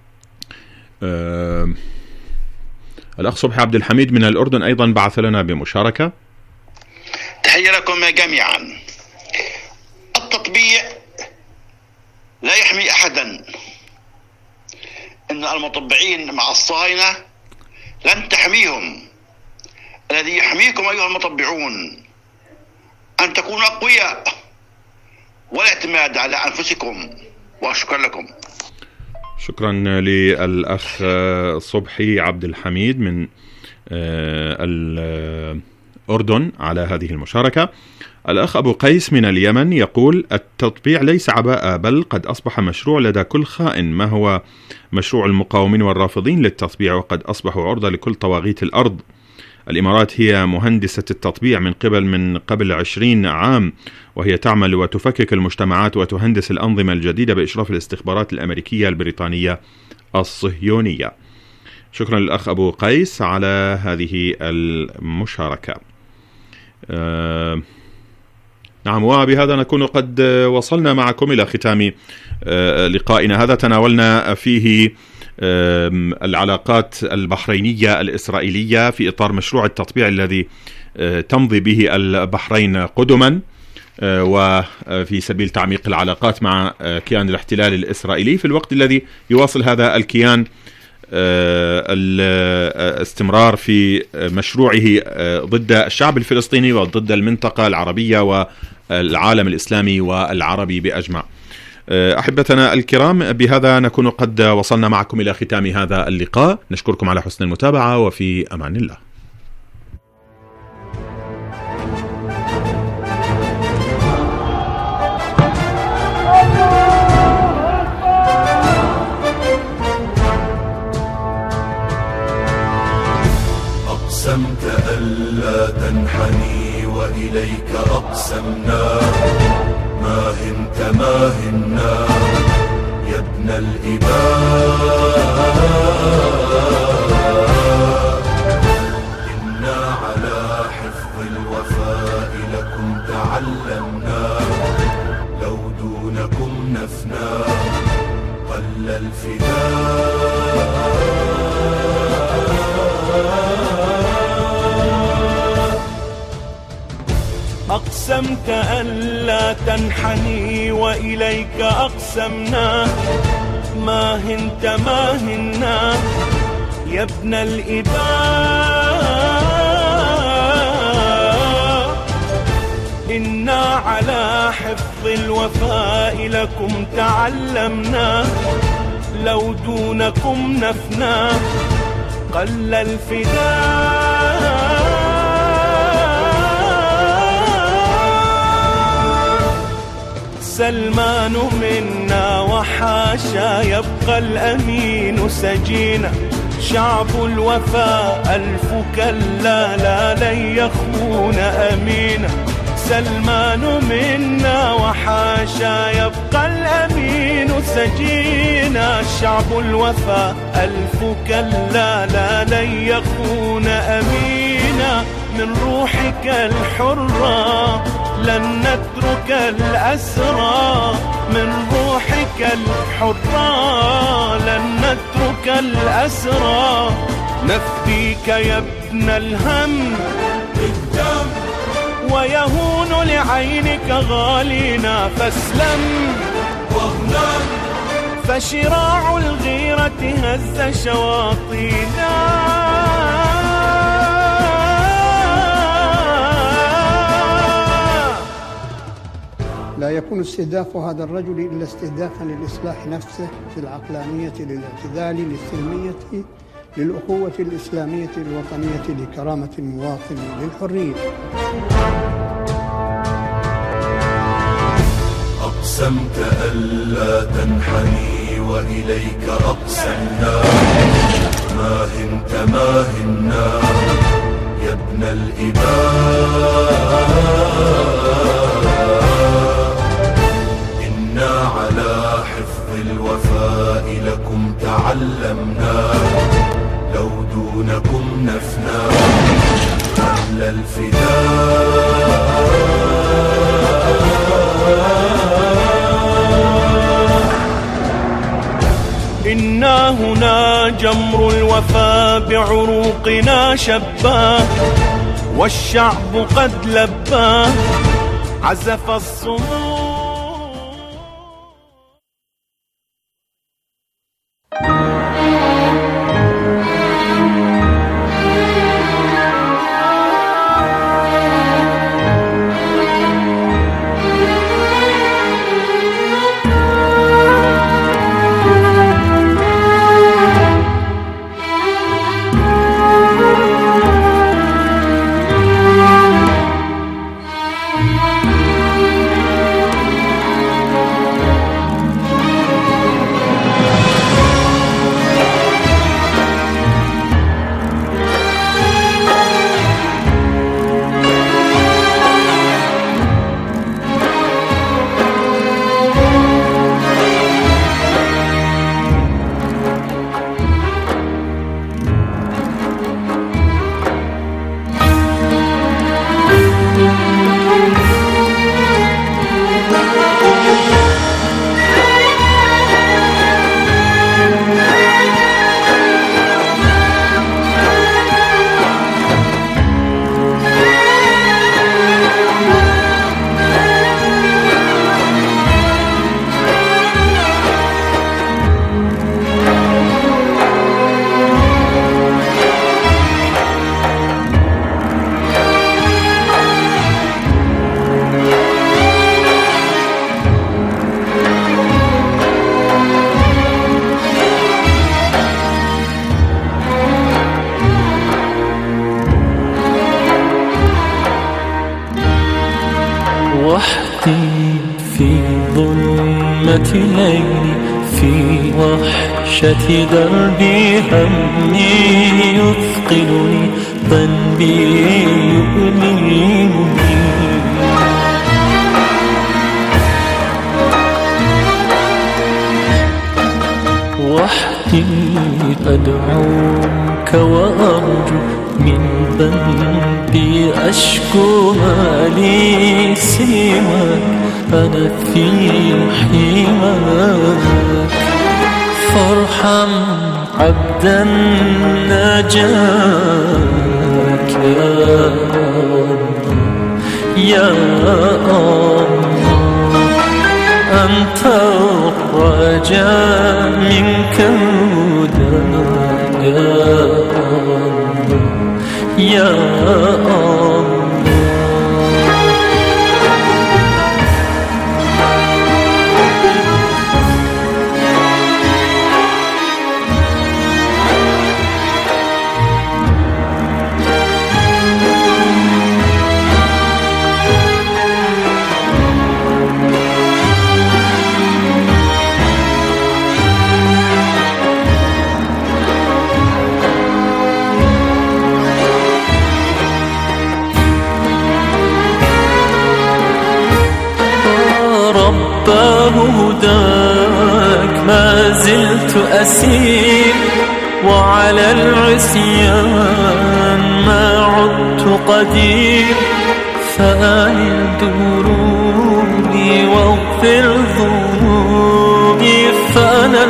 الأخ صبحي عبد الحميد من الأردن أيضا بعث لنا بمشاركة. تحية لكم جميعا. التطبيع لا يحمي أحدا، إن المطبعين مع الصهاينة لن تحميهم. الذي يحميكم أيها المطبعون أن تكونوا أقوياء والاعتماد على أنفسكم. وشكرا لكم. شكرا للأخ صبحي عبد الحميد من الأردن على هذه المشاركة. الأخ أبو قيس من اليمن يقول: التطبيع ليس عباءة، بل قد أصبح مشروع لدى كل خائن، ما هو مشروع المقاومين والرافضين للتطبيع، وقد أصبحوا عرضة لكل طواغيت الأرض. الإمارات هي مهندسة التطبيع من قبل 20 عام، وهي تعمل وتفكك المجتمعات وتهندس الأنظمة الجديدة بإشراف الاستخبارات الأمريكية البريطانية الصهيونية. شكرا للأخ أبو قيس على هذه المشاركة. نعم، وبهذا نكون قد وصلنا معكم إلى ختام لقائنا هذا. تناولنا فيه العلاقات البحرينية الإسرائيلية في إطار مشروع التطبيع الذي تمضي به البحرين قدما، وفي سبيل تعميق العلاقات مع كيان الاحتلال الإسرائيلي، في الوقت الذي يواصل هذا الكيان الاستمرار في مشروعه ضد الشعب الفلسطيني وضد المنطقة العربية والعالم الإسلامي والعربي بأجمع. أحبتنا الكرام، بهذا نكون قد وصلنا معكم إلى ختام هذا اللقاء. نشكركم على حسن المتابعة، وفي أمان الله. أقسمت ألا تنحني وإليك أقسمنا، ما هنا يا ابن الإباء. إنا على حفظ الوفاء لكم تعلمنا، لو دونكم نفنا قل الفداء. أقسمت ألا تنحني وإليك أقسمنا، ما هنا يا ابن الإباء. إنا على حفظ الوفاء لكم تعلمنا، لو دونكم نفنا قل الفداء. سلمان منا وحاشا يبقى الأمين سجينا، شعب الوفاء ألف كلا لا لن يخون أمينا. سلمان منا وحاشا يبقى الأمين سجينا، شعب الوفاء ألف كلا لا لن يخون أمينا. من روحك الحرة لن نترك الأسرى، من روحك الحرة لن نترك الأسرى. نفديك يا ابن الهم بالدم، ويهون لعينك غالينا فاسلم واغنم. فشراع الغيرة هز شواطينا، لا يكون استهداف هذا الرجل إلا استهدافا للإصلاح نفسه، في العقلانية، للاعتدال، للسلمية، للأخوة الإسلامية الوطنية، لكرامة المواطن، للحرية. أقسمت ألا تنحني وإليك أقسمنا، ما هنت ما هنا يا ابن الإباء. إنا على حفظ الوفاء لكم تعلمنا، لو دونكم نفنا قل الفداء. إنا هنا جمر الوفاء بعروقنا شبا، والشعب قد لبى عزف الصمود. ليلي في وحشة دربي، همي يثقلني، ذنبي يؤلمني. وحدي أدعوك وأرجو، من ذنبي أشكو ما لي سواك، أنا في حماك. فارحم عبدا ناجاك يا الله، أنت الرجاء منك هداك يا الله. ورجاه هداك ما زلت أسير، وعلى العصيان ما عدت قدير. فأنل دروبي واغفر ذنوبي فأنا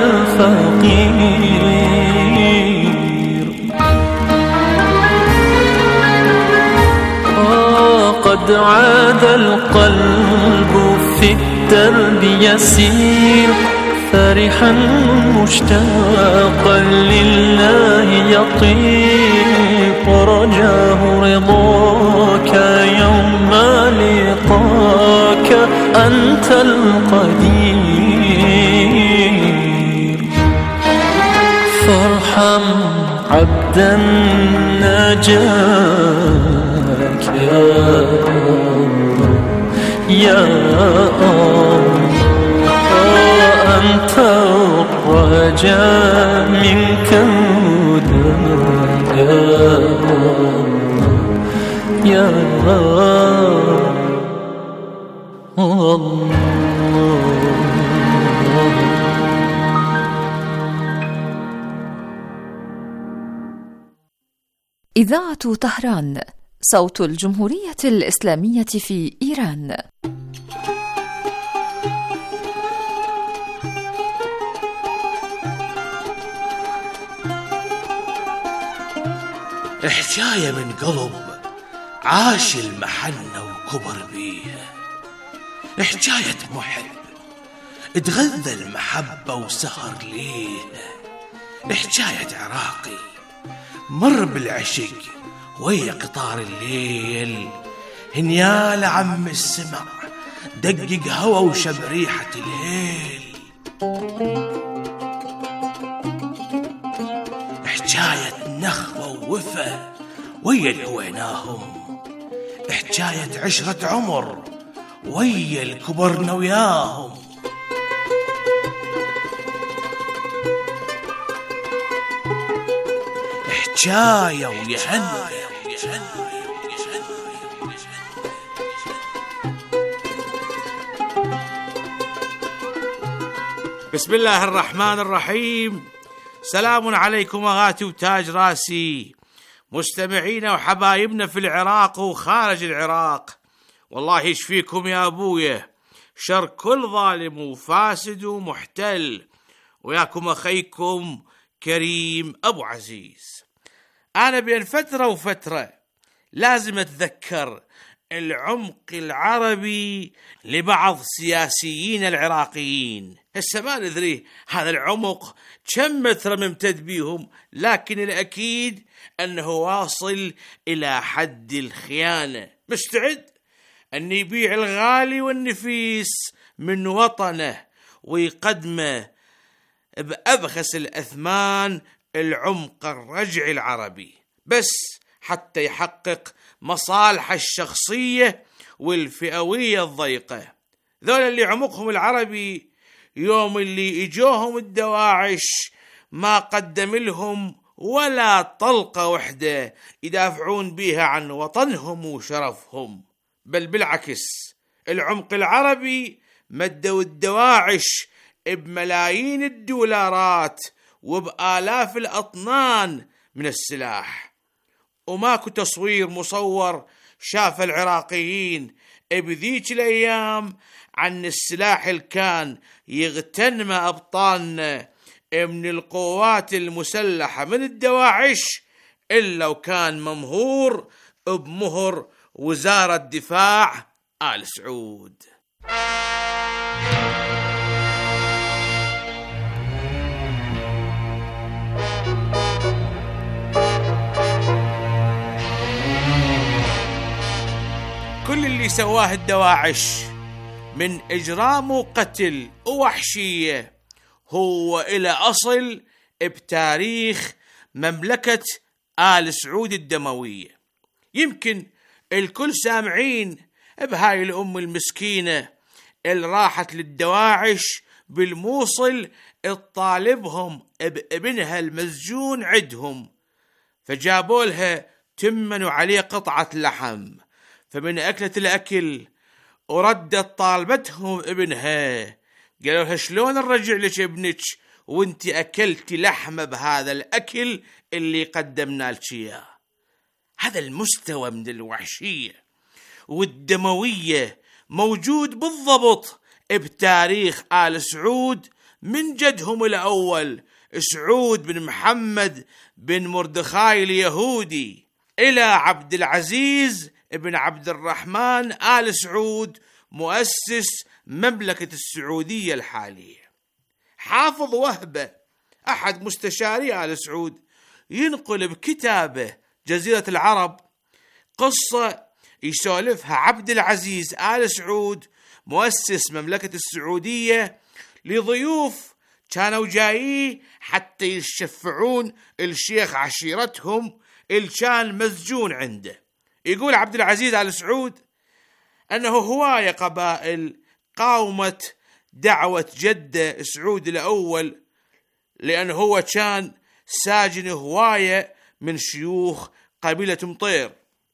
الفقير. قد عاد القلب في الدرب يسير، فرحا مشتاقا لله يطير، ورجاه رضاك يوم لقاك أنت القدير. فارحم عبدا ناجاك يا أنت الرجاء منك هداك يا الله. إذاعة طهران، صوت الجمهورية الإسلامية في إيران. حكاية من قلب عاش المحنة وكبر بيها، حكاية محب اتغذى المحبة وسهر ليها، حكاية عراقي مر بالعشق ويا قطار الليل، هنيال عم السمع دقق هوا وشب ريحة الهيل. حكاية نخوة ووفا ويا الهويناهم، حكاية عشرة عمر ويا الكبرنا وياهم. حكاية ويهنى. بسم الله الرحمن الرحيم. سلام عليكم أغاتي وتاج راسي، مستمعينا وحبايبنا في العراق وخارج العراق. والله يشفيكم يا أبويا شر كل ظالم وفاسد ومحتل، وياكم أخيكم كريم أبو عزيز. أنا بين فترة وفترة لازم أتذكر العمق العربي لبعض سياسيين العراقيين. هسه ما ندري هذا العمق كم متر ممتد بيهم، لكن الأكيد أنه واصل إلى حد الخيانة. مستعد أن يبيع الغالي والنفيس من وطنه ويقدمه بأبخس الأثمان العمق الرجعي العربي، بس حتى يحقق مصالحه الشخصية والفئوية الضيقة. ذولا اللي عمقهم العربي يوم اللي اجوهم الدواعش ما قدم لهم ولا طلقة وحدة يدافعون بيها عن وطنهم وشرفهم، بل بالعكس العمق العربي مدوا الدواعش بملايين الدولارات وبآلاف الأطنان من السلاح. وماكو تصوير مصور شاف العراقيين بذيك الأيام عن السلاح اللي كان يغتنم أبطالنا من القوات المسلحة من الدواعش إلا وكان ممهور بمهر وزارة دفاع آل سعود. كل اللي سواه الدواعش من إجرام وقتل ووحشية هو إلى أصل بتاريخ مملكة آل سعود الدموية. يمكن الكل سامعين بهاي الأم المسكينة اللي راحت للدواعش بالموصل تطالبهم بابنها المسجون عدهم، فجابوا لها تمنوا عليه قطعة لحم، فمن أكلة الأكل وردت طالبتهم ابنها قالوا لها شلون نرجع لك ابنك وانت أكلتي لحمة بهذا الأكل اللي قدمنا لك إياه؟ هذا المستوى من الوحشية والدموية موجود بالضبط بتاريخ آل سعود من جدهم الأول سعود بن محمد بن مردخاي اليهودي إلى عبد العزيز بن عبد الرحمن آل سعود مؤسس مملكة السعودية الحالية. حافظ وهبة أحد مستشاري آل سعود ينقل بكتابه جزيرة العرب قصة يسولفها عبد العزيز آل سعود مؤسس مملكة السعودية لضيوف كانوا جايين حتى يشفعون الشيخ عشيرتهم اللي كان مسجون عنده. يقول عبد العزيز آل سعود أنه هواية قبائل قاومت دعوة جده سعود الأول، لأنه هو كان ساجن هواية من شيوخ قبيلة مطير،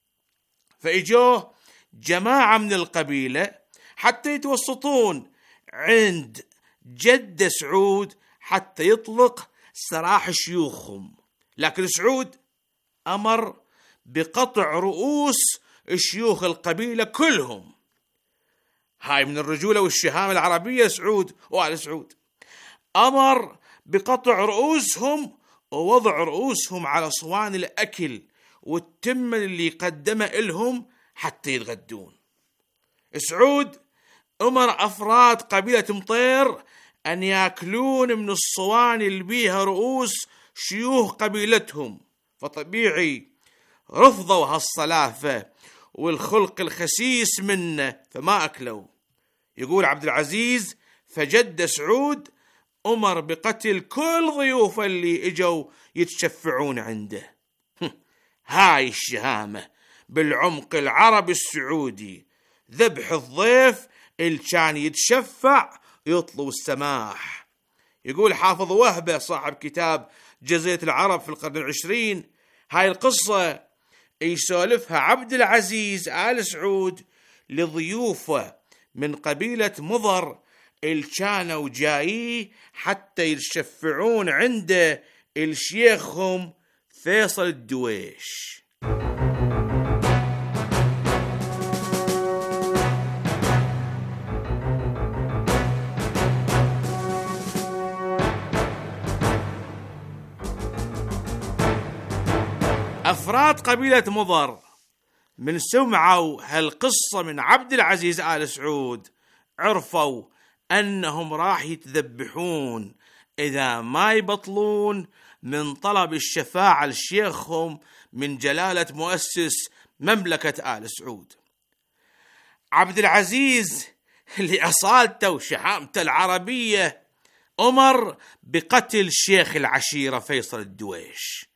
فإجوه جماعة من القبيلة حتى يتوسطون عند جد سعود حتى يطلق سراح شيوخهم. لكن سعود أمر بقطع رؤوس شيوخ القبيلة كلهم. هاي من الرجولة والشهامة العربية سعود وآل سعود. أمر بقطع رؤوسهم ووضع رؤوسهم على صوان الأكل والتمن اللي قدمه إلهم حتى يتغدون. سعود أمر أفراد قبيلة مطير أن يأكلون من الصواني اللي بيها رؤوس شيوخ قبيلتهم، فطبيعي رفضوا هالصلافة والخلق الخسيس منه فما أكلوا. يقول عبد العزيز فجد سعود أمر بقتل كل ضيوف اللي اجوا يتشفعون عنده. هاي الشهامة بالعمق العربي السعودي، ذبح الضيف اللي كان يتشفع يطلب السماح. يقول حافظ وهبة صاحب كتاب جزيرة العرب في القرن العشرين هاي القصة يسولفها عبد العزيز آل سعود لضيوفه من قبيلة مضر اللي كانوا جايين حتى يتشفعون عنده الشيخهم فيصل الدويش. أفراد قبيلة مضر من سمعوا هالقصة من عبد العزيز آل سعود عرفوا أنهم راح يتذبحون إذا ما يبطلون من طلب الشفاعة لشيخهم من جلالة مؤسس مملكة آل سعود. عبد العزيز لأصالته وشهامته العربية أمر بقتل شيخ العشيرة فيصل الدويش.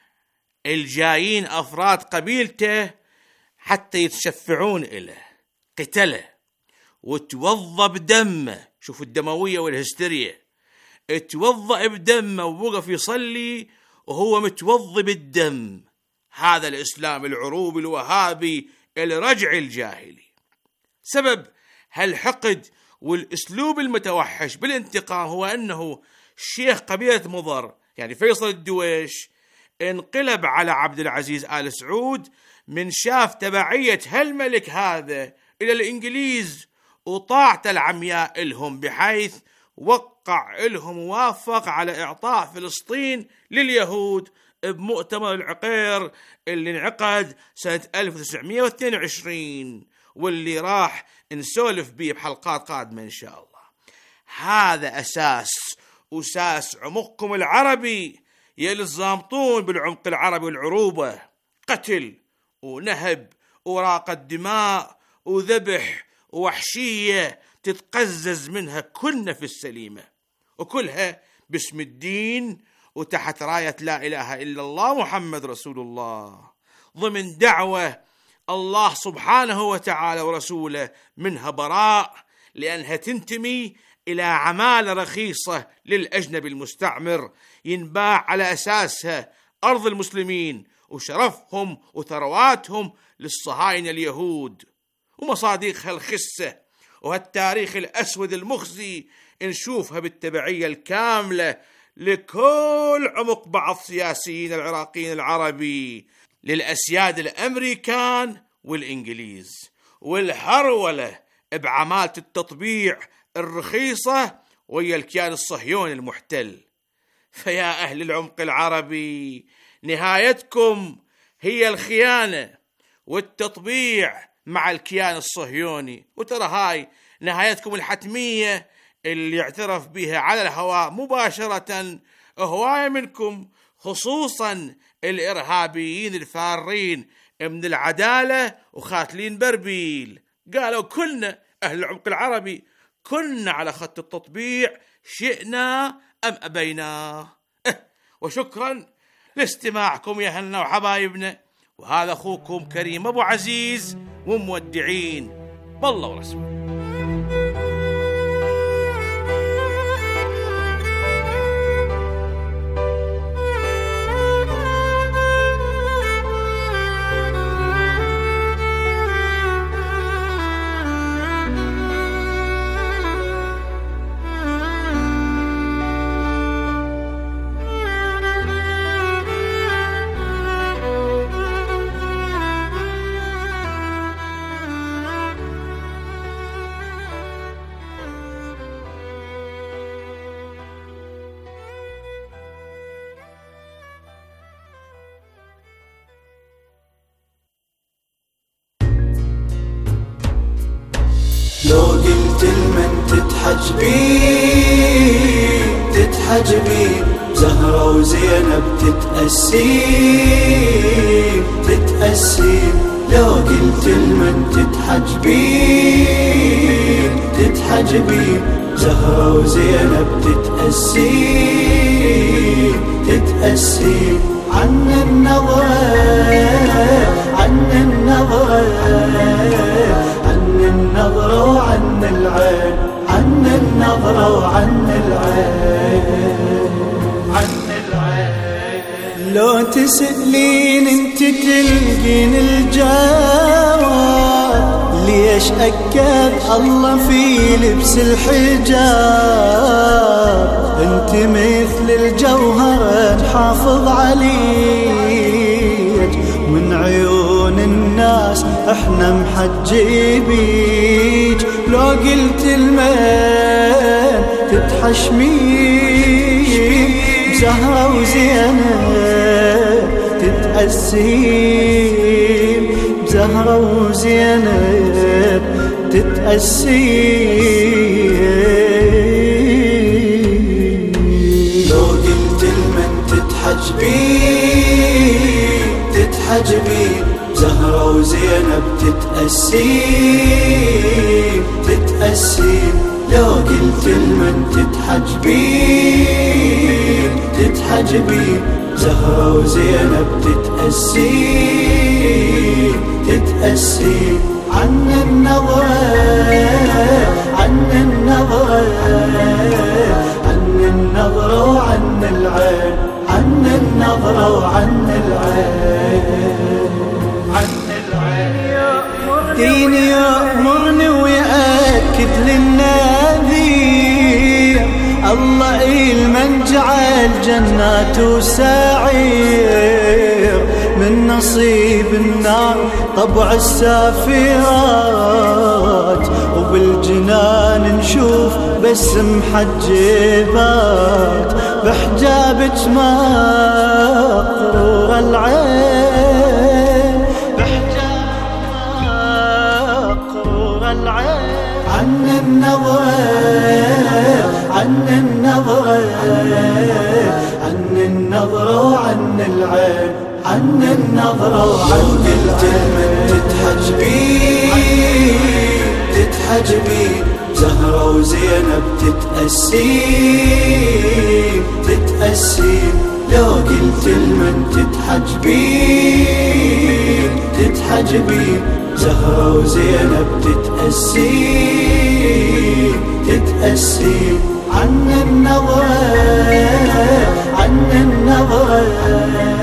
الجايين أفراد قبيلته حتى يتشفعون إله، قتله وتوضى بدمه. شوفوا الدموية والهستيريا، توضى بدمه ووقف يصلي وهو متوضي بالدم. هذا الإسلام العروبي الوهابي الرجع الجاهلي. سبب هالحقد والأسلوب المتوحش بالانتقام هو أنه شيخ قبيلة مضر يعني فيصل الدويش انقلب على عبد العزيز آل سعود من شاف تبعية هالملك هذا إلى الإنجليز وطاعته العمياء لهم، بحيث وقع لهم ووافق على إعطاء فلسطين لليهود بمؤتمر العقير اللي انعقد سنة 1922 واللي راح نسولف بيه بحلقات قادمة إن شاء الله. هذا أساس عمقكم العربي يلي الزامطون بالعمق العربي والعروبة، قتل ونهب وراقة دماء وذبح ووحشية تتقزز منها كل نفس السليمة، وكلها باسم الدين وتحت راية لا إله إلا الله محمد رسول الله، ضمن دعوة الله سبحانه وتعالى ورسوله منها براء، لأنها تنتمي إلى عمالة رخيصة للأجنبي المستعمر ينباع على أساسها أرض المسلمين وشرفهم وثرواتهم للصهاينة اليهود، ومصادقها الخسة وهالتاريخ الأسود المخزي نشوفها بالتبعية الكاملة لكل عمق بعض سياسيين العراقيين العربي للأسياد الأمريكان والإنجليز، والهرولة بعمالة التطبيع الرخيصة ويا الكيان الصهيوني المحتل. فيا أهل العمق العربي، نهايتكم هي الخيانة والتطبيع مع الكيان الصهيوني، وترى هاي نهايتكم الحتمية اللي اعترف بها على الهواء مباشرة هواية منكم، خصوصا الإرهابيين الفارين من العدالة وخاتلين بربيل. قالوا كلنا أهل العمق العربي كنا على خط التطبيع، شئنا أم أبينا. وشكرا لاستماعكم يا أهلنا وحبايبنا، وهذا أخوكم كريم أبو عزيز، ومودعين بالله ورسوله. لو قلت لمن تتحجبين زهرة وزينب تتأسين لو قلت لمن تتحجبين زهرة وزينب تتأسين عن النظرة وعن العين، عن النظرة وعن العين. لو تسألين انت تلقين الجواب، ليش أكد الله في لبس الحجاب؟ انت مثل الجوهر حافظ عليك، من عيون الناس احنا محجبيك. لو قلت المين تتحشمين بزهرة وزينب تتأسين، بزهرة وزينب تتأسين. لو قلت المين تتحجبين زهرة وزينب تتأسين. لو قلت لمن تتحجبين زهرة وزينب تتأسين عن النظرة وعن العين، عن النظرة وعن العين. ديني يأمرني ويأكد للنبي، الله المن جعل جناته سعير، من نصيب النار طبع السافرات، وبالجنان نشوف بس محجبات، بحجابك مقرور العين، بحجاب العين. عن النظرة وعن العين، عن النظرة وعن العين. تتحجبين زهرة وزينب تتأسين. لو قلت لمن تتحجبين زهرة وزينب تتأسين عن النظرة